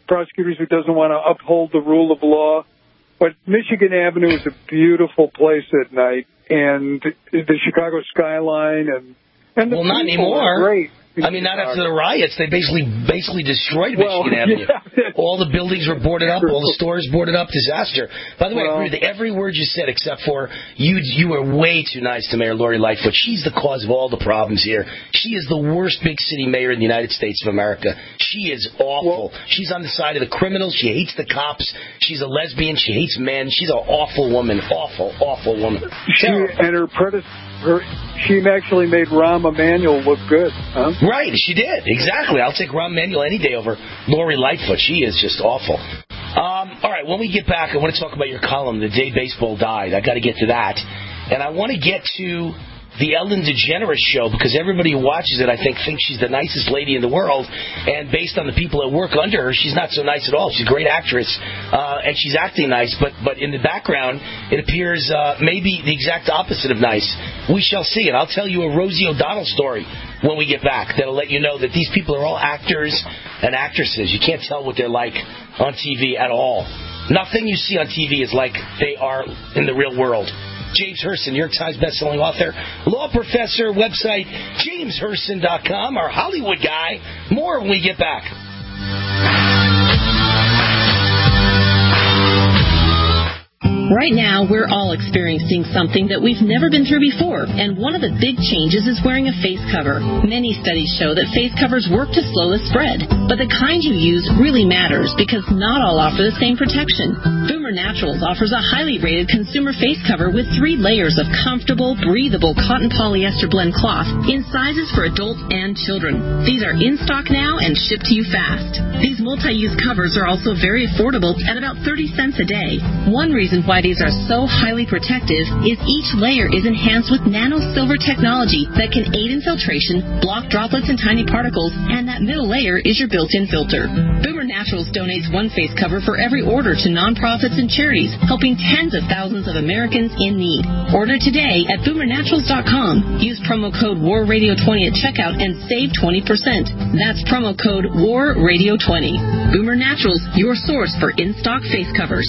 prosecutors who doesn't want to uphold the rule of law. But Michigan Avenue is a beautiful place at night, and the Chicago skyline and and the well, not people anymore. are great. I mean, not after the riots. They basically basically destroyed Well, Michigan Avenue. yeah. All the buildings were boarded up. All the stores boarded up. Disaster. By the way, Well, I agree with every word you said except for you. You were way too nice to Mayor Lori Lightfoot. She's the cause of all the problems here. She is the worst big city mayor in the United States of America. She is awful. Well, she's on the side of the criminals. She hates the cops. She's a lesbian. She hates men. She's an awful woman. Awful, awful woman. She and her predecessor, she actually made Rahm Emanuel look good. Huh? Right, she did. Exactly. I'll take Rahm Emanuel any day over Lori Lightfoot. She is just awful. Um, all right, when we get back, I want to talk about your column, The Day Baseball Died. I got to get to that. And I want to get to the Ellen DeGeneres show, because everybody who watches it, I think, thinks she's the nicest lady in the world. And based on the people that work under her, she's not so nice at all. She's a great actress, uh, and she's acting nice. But, but in the background, it appears uh, maybe the exact opposite of nice. We shall see. And I'll tell you a Rosie O'Donnell story when we get back that'll let you know that these people are all actors and actresses. You can't tell what they're like on T V at all. Nothing you see on T V is like they are in the real world. James Herson, New York Times bestselling author, law professor, website james herson dot com, our Hollywood guy. More when we get back. Right now, we're all experiencing something that we've never been through before, and one of the big changes is wearing a face cover. Many studies show that face covers work to slow the spread, but the kind you use really matters because not all offer the same protection. Boomer Naturals offers a highly rated consumer face cover with three layers of comfortable, breathable cotton polyester blend cloth in sizes for adults and children. These are in stock now and shipped to you fast. These multi-use covers are also very affordable at about thirty cents a day. One reason why these are so highly protective is each layer is enhanced with nano silver technology that can aid in filtration, block droplets and tiny particles, and that middle layer is your built-in filter. Boomer Naturals donates one face cover for every order to nonprofits and charities, helping tens of thousands of Americans in need. Order today at boomer naturals dot com. Use promo code war radio twenty at checkout and save twenty percent. That's promo code war radio twenty. Boomer Naturals, your source for in-stock face covers.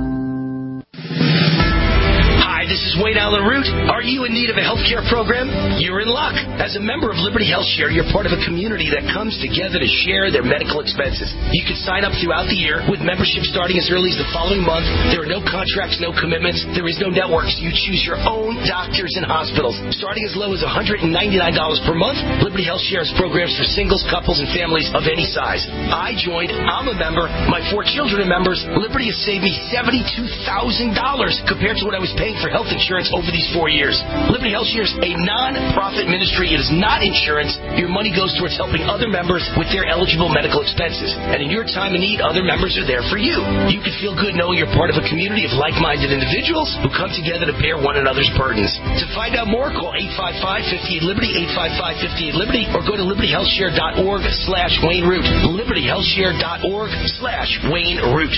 This is Wayne Allen Root. Are you in need of a health care program? You're in luck. As a member of Liberty Health Share, you're part of a community that comes together to share their medical expenses. You can sign up throughout the year with membership starting as early as the following month. There are no contracts, no commitments. There is no networks. You choose your own doctors and hospitals. Starting as low as one hundred ninety-nine dollars per month, Liberty Health Share has programs for singles, couples, and families of any size. I joined. I'm a member. My four children are members. Liberty has saved me seventy-two thousand dollars compared to what I was paying for health insurance over these four years. Liberty Health Share is a non-profit ministry. It is not insurance. Your money goes towards helping other members with their eligible medical expenses. And in your time of need, other members are there for you. You can feel good knowing you're part of a community of like-minded individuals who come together to bear one another's burdens. To find out more, call eight five five, five eight Liberty, eight five five, five eight Liberty, or go to liberty health share dot org slash Wayne Root. liberty health share dot org slash Wayne Root.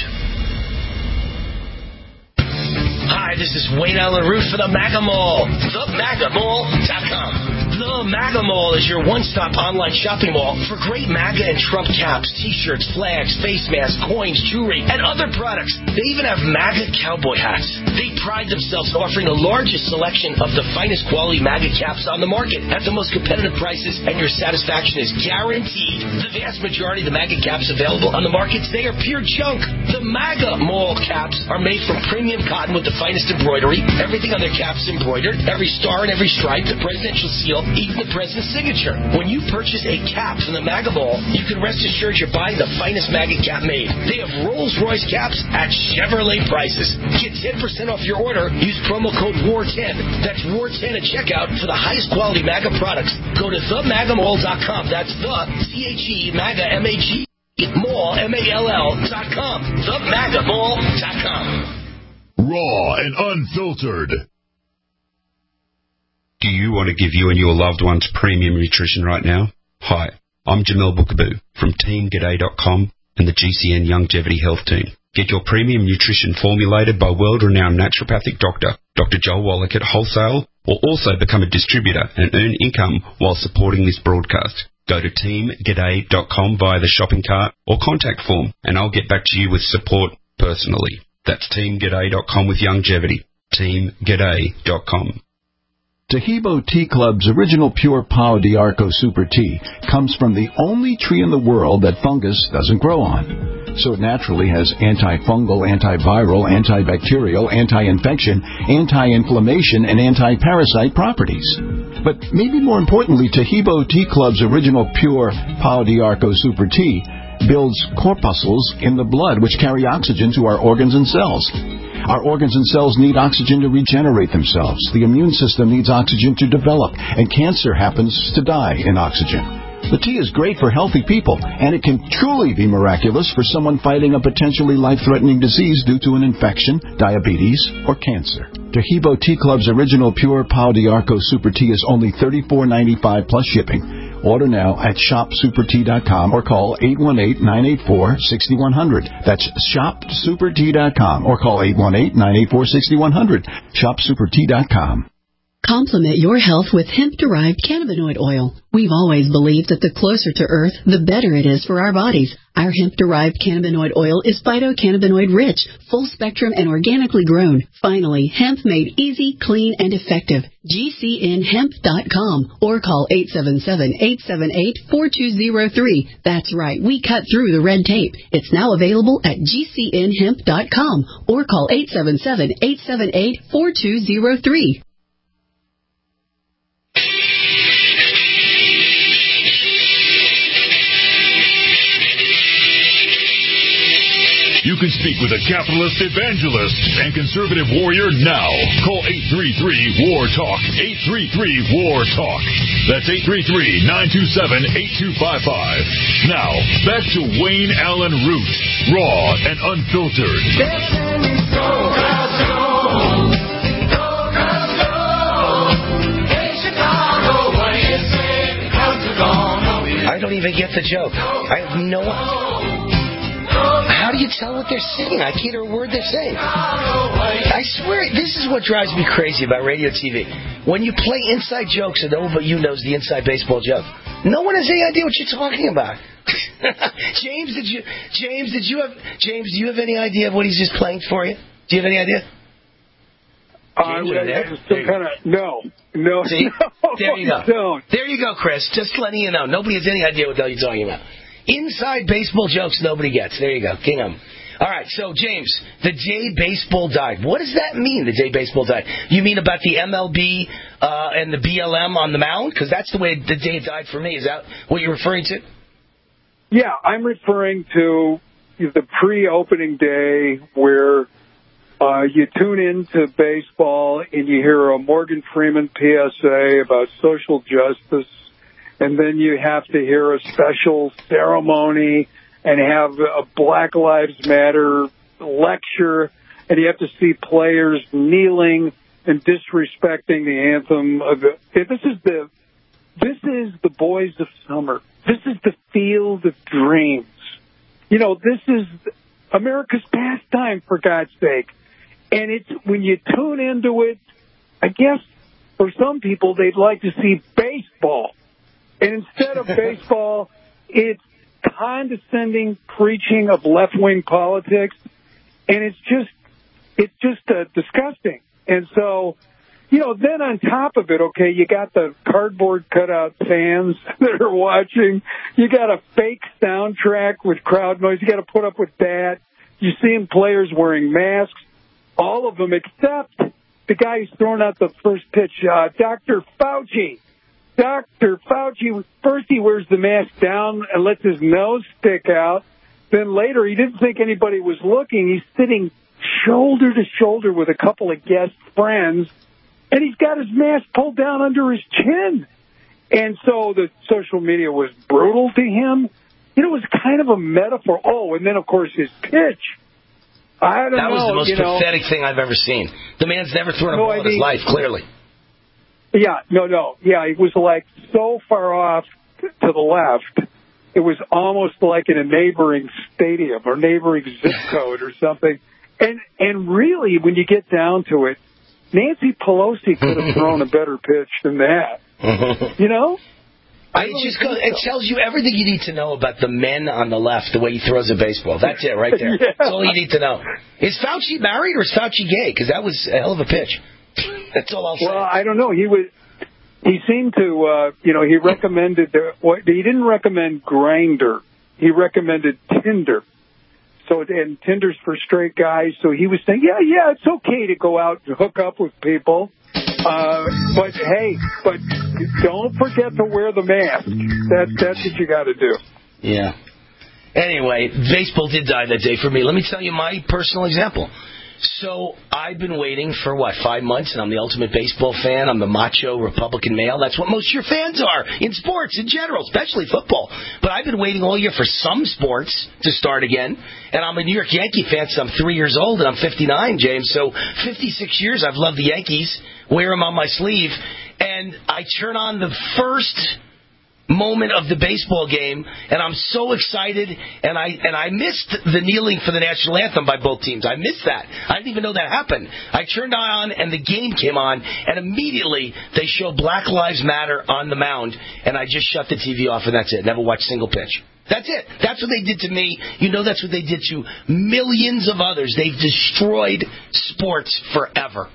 Hi, this is Wayne Allen Root for the MAGA Mall, the maga mall dot com. The MAGA Mall is your one-stop online shopping mall for great MAGA and Trump caps, T-shirts, flags, face masks, coins, jewelry, and other products. They even have MAGA cowboy hats. They pride themselves in offering the largest selection of the finest quality MAGA caps on the market at the most competitive prices, and your satisfaction is guaranteed. The vast majority of the MAGA caps available on the market today are pure junk. The MAGA Mall caps are made from premium cotton with the finest embroidery. Everything on their caps is embroidered. Every star and every stripe, the presidential seal, even the president's signature. When you purchase a cap from the MAGA Mall, you can rest assured you're buying the finest MAGA cap made. They have Rolls-Royce caps at Chevrolet prices. Get ten percent off your order. Use promo code war ten. That's war ten at checkout for the highest quality MAGA products. Go to the maga mall dot com. That's the C H E MAGA M A G Mall M A L L dot com. the maga mall dot com. Raw and unfiltered. Do you want to give you and your loved ones premium nutrition right now? Hi, I'm Jamel Bookaboo from team g'day dot com and the G C N Longevity Health Team. Get your premium nutrition formulated by world-renowned naturopathic doctor, Doctor Joel Wallach at Wholesale, or also become a distributor and earn income while supporting this broadcast. Go to team g'day dot com via the shopping cart or contact form, and I'll get back to you with support personally. That's team g'day dot com with longevity. team g'day dot com. Taheebo Tea Club's original pure Pau d'Arco Super Tea comes from the only tree in the world that fungus doesn't grow on. So it naturally has antifungal, antiviral, antibacterial, anti-infection, anti-inflammation, and anti-parasite properties. But maybe more importantly, Taheebo Tea Club's original pure Pau d'Arco Super Tea builds corpuscles in the blood which carry oxygen to our organs and cells. Our organs and cells need oxygen to regenerate themselves. The immune system needs oxygen to develop, and cancer happens to die in oxygen. The tea is great for healthy people, and it can truly be miraculous for someone fighting a potentially life-threatening disease due to an infection, diabetes, or cancer. Taheebo Tea Club's original pure Pau d'Arco Super Tea is only thirty-four ninety-five plus shipping. Order now at shop super tea dot com or call eight one eight, nine eight four, six one zero zero. That's shop super tea dot com or call eight one eight, nine eight four, six one zero zero. shop super tea dot com. Complement your health with hemp-derived cannabinoid oil. We've always believed that the closer to Earth, the better it is for our bodies. Our hemp-derived cannabinoid oil is phytocannabinoid-rich, full-spectrum, and organically grown. Finally, hemp made easy, clean, and effective. G C N hemp dot com or call eight seven seven, eight seven eight, four two zero three. That's right, we cut through the red tape. It's now available at G C N hemp dot com or call eight seven seven, eight seven eight, four two zero three. You can speak with a capitalist evangelist and conservative warrior now. Call eight three three, W A R, TALK. eight three three, W A R, TALK. That's eight three three, nine two seven, eight two five five. Now, back to Wayne Allen Root, raw and unfiltered. I don't even get the joke. I have no... How do you tell what they're saying? I can't hear a word they're saying. I swear, this is what drives me crazy about radio T V. When you play inside jokes and no one but you knows the inside baseball joke, no one has any idea what you're talking about. James, did you? James, did you have? James, do you have any idea of what he's just playing for you? Do you have any idea? Uh, some kind of no, no. See? no there you go. Don't. There you go, Chris. Just letting you know. Nobody has any idea what the hell you're talking about. Inside baseball jokes nobody gets. There you go. King 'em. All right, so, James, the day baseball died. What does that mean, the day baseball died? You mean about the M L B uh, and the B L M on the mound? Because that's the way the day it died for me. Is that what you're referring to? Yeah, I'm referring to the pre-opening day where uh, you tune into baseball and you hear a Morgan Freeman P S A about social justice, and then you have to hear a special ceremony and have a Black Lives Matter lecture, and you have to see players kneeling and disrespecting the anthem of the, this is the this is the boys of summer. This is the field of dreams. You know, this is America's pastime, for God's sake. And it's when you tune into it, I guess for some people they'd like to see baseball. And instead of baseball, it's condescending preaching of left-wing politics, and it's just it's just uh, disgusting. And so, you know, then on top of it, okay, you got the cardboard cutout fans that are watching. You got a fake soundtrack with crowd noise. You got to put up with that. You're seeing players wearing masks, all of them except the guy who's throwing out the first pitch, uh, Doctor Fauci. Doctor Fauci, first he wears the mask down and lets his nose stick out. Then later, he didn't think anybody was looking. He's sitting shoulder to shoulder with a couple of guest friends, and he's got his mask pulled down under his chin. And so the social media was brutal to him. You know, it was kind of a metaphor. Oh, and then, of course, his pitch. I don't that know. That was the most you know, pathetic thing I've ever seen. The man's never thrown a no, ball I in his mean, life, clearly. Yeah, no, no. Yeah, it was like so far off to the left. It was almost like in a neighboring stadium or neighboring zip code or something. And and really, when you get down to it, Nancy Pelosi could have thrown a better pitch than that. You know? I it just goes, it tells you everything you need to know about the men on the left, the way he throws a baseball. That's it right there. yeah. That's all you need to know. Is Fauci married or is Fauci gay? Because that was a hell of a pitch. That's all I'll say. Well, I don't know. He was. He seemed to, uh, you know, he recommended, the, what, he didn't recommend Grindr. He recommended Tinder. So, and Tinder's for straight guys. So he was saying, yeah, yeah, it's okay to go out and hook up with people. Uh, but hey, but don't forget to wear the mask. That, that's what you got to do. Yeah. Anyway, baseball did die that day for me. Let me tell you my personal example. So I've been waiting for, what, five months, and I'm the ultimate baseball fan. I'm the macho Republican male. That's what most of your fans are in sports in general, especially football. But I've been waiting all year for some sports to start again, and I'm a New York Yankee fan since I'm three years old, and I'm fifty-nine, James. So fifty-six years I've loved the Yankees, wear them on my sleeve, and I turn on the first moment of the baseball game, and I'm so excited, and I and I missed the kneeling for the national anthem by both teams. I missed that. I didn't even know that happened. I turned on, and the game came on, and immediately they show Black Lives Matter on the mound, and I just shut the T V off, and that's it. Never watched a single pitch. That's it. That's what they did to me. You know that's what they did to millions of others. They've destroyed sports forever.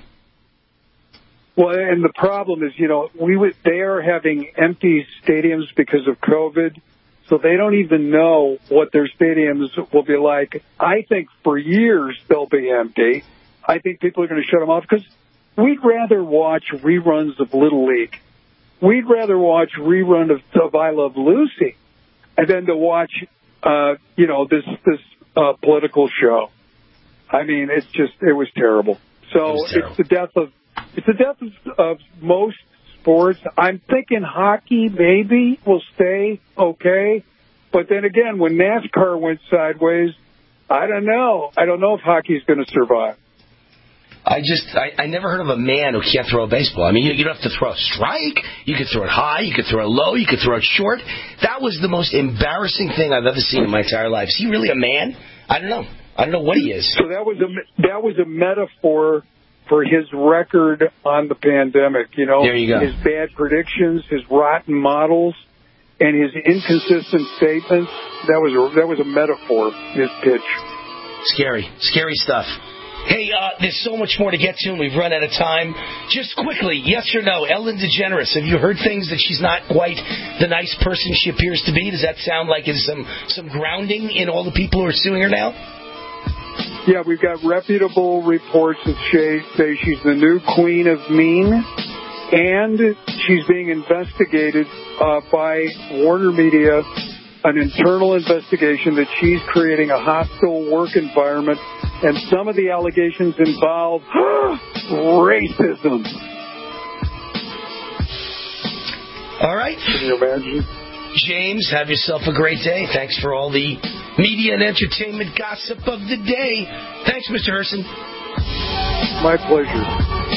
Well, and the problem is, you know, we would, they are having empty stadiums because of COVID, so they don't even know what their stadiums will be like. I think for years they'll be empty. I think people are going to shut them off because we'd rather watch reruns of Little League. We'd rather watch rerun of, of I Love Lucy than to watch, uh, you know, this this uh, political show. I mean, it's just, it was terrible. So was terrible. It's the death of It's the death of, of most sports. I'm thinking hockey maybe will stay okay. But then again, when NASCAR went sideways, I don't know. I don't know if hockey's going to survive. I just, I, I never heard of a man who can't throw a baseball. I mean, you, you don't have to throw a strike. You could throw it high. You could throw it low. You could throw it short. That was the most embarrassing thing I've ever seen in my entire life. Is he really a man? I don't know. I don't know what he is. So that was a, that was a metaphor for his record on the pandemic, you know, there you go. His bad predictions, his rotten models, and his inconsistent statements. That was a, that was a metaphor, his pitch. Scary, scary stuff. Hey, uh, there's so much more to get to, and we've run out of time. Just quickly, yes or no, Ellen DeGeneres, have you heard things that she's not quite the nice person she appears to be? Does that sound like there's some, some grounding in all the people who are suing her now? Yeah, we've got reputable reports that say she's the new queen of mean, and she's being investigated uh, by Warner Media, an internal investigation that she's creating a hostile work environment, and some of the allegations involve racism. All right. Can you imagine? James, have yourself a great day. Thanks for all the media and entertainment gossip of the day. Thanks, Mister Herson. My pleasure.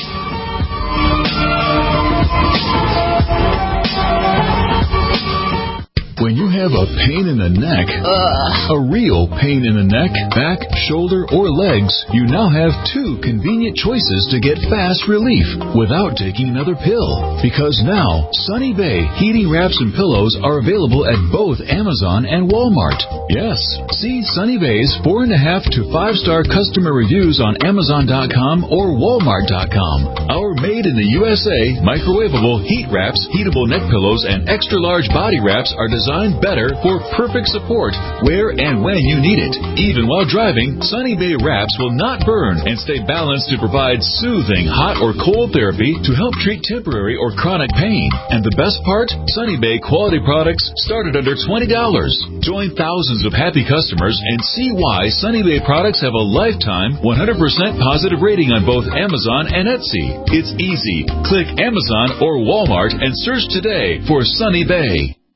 When you have a pain in the neck, Ugh. a real pain in the neck, back, shoulder, or legs, you now have two convenient choices to get fast relief without taking another pill. Because now, Sunny Bay heating wraps and pillows are available at both Amazon and Walmart. Yes, see Sunny Bay's four and a half to five star customer reviews on Amazon dot com or Walmart dot com. Our made in the U S A microwavable heat wraps, heatable neck pillows, and extra large body wraps are designed Designed better for perfect support where and when you need it. Even while driving, Sunny Bay wraps will not burn and stay balanced to provide soothing hot or cold therapy to help treat temporary or chronic pain. And the best part? Sunny Bay quality products start at under twenty dollars. Join thousands of happy customers and see why Sunny Bay products have a lifetime one hundred percent positive rating on both Amazon and Etsy. It's easy. Click Amazon or Walmart and search today for Sunny Bay.